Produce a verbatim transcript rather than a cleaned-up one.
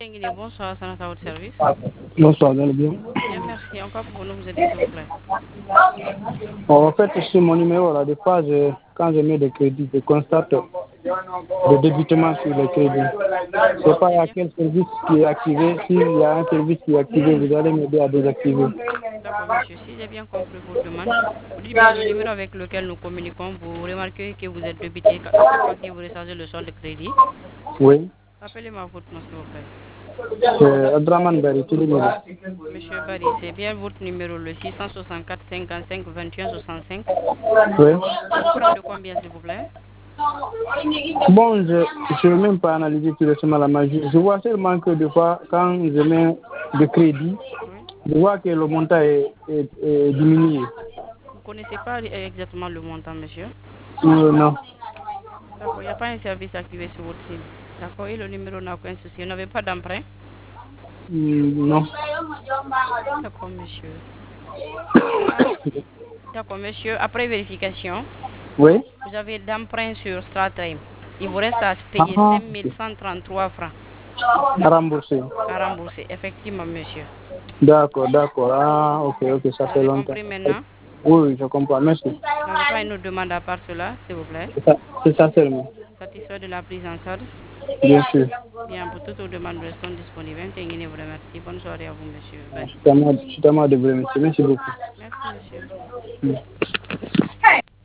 Bonsoir, c'est notre service. Bonsoir, vous allez bien? Bien, merci. Encore pour nous vous aider, s'il vous plaît. Bon, en fait, sur mon numéro, là, des fois, je, quand je mets des crédits, je constate le débitement sur les crédits. Je ne sais pas, il y a C'est-à-dire? quel service qui est activé. S'il y a un service qui est activé, vous allez m'aider à désactiver. D'accord, monsieur. Si j'ai bien compris votre demande, vous dites bien le numéro avec lequel nous communiquons, vous remarquez que vous êtes débité à chaque fois que vous rechargez le solde de crédit. Oui. Rappelez-moi votre nom, s'il vous plaît. C'est Adraman Bari, tout le monde. Monsieur Barry, c'est bien votre numéro, le six cent soixante-quatre cinquante-cinq vingt et un soixante-cinq. Oui. Vous prenez de combien, s'il vous plaît? Bon, je ne vais même pas analyser tout récemment la magie. Je vois seulement que des fois, quand je mets de crédit, Oui. je vois que le montant est, est, est diminué. Vous ne connaissez pas exactement le montant, monsieur? Euh, non. D'accord, il n'y a pas un service activé sur votre SIM. D'accord, et le numéro n'a aucun souci. Vous n'avez pas d'emprunt? Mm, non. D'accord, monsieur. Ah, d'accord, monsieur. Après vérification, Oui. vous avez d'emprunt sur StratTime. Il vous reste à payer Ah, cinq mille cent trente-trois francs à rembourser. à rembourser. Effectivement, monsieur. D'accord, d'accord. Ah, ok, ok, ça Vous fait avez longtemps. compris maintenant? Oui, oui, je comprends. Merci. Vous n'avez pas une autre demande à part cela, s'il vous plaît? C'est ça, c'est ça seulement. Satisfait de la prise en charge? Bien sûr. Bien, pour toutes vos demandes, nous restons disponibles. Tenez, vous remercie. Bonne soirée à vous, monsieur Je Barry. suis tellement, je suis tellement désolé, monsieur. Merci beaucoup. Merci, monsieur. Mm.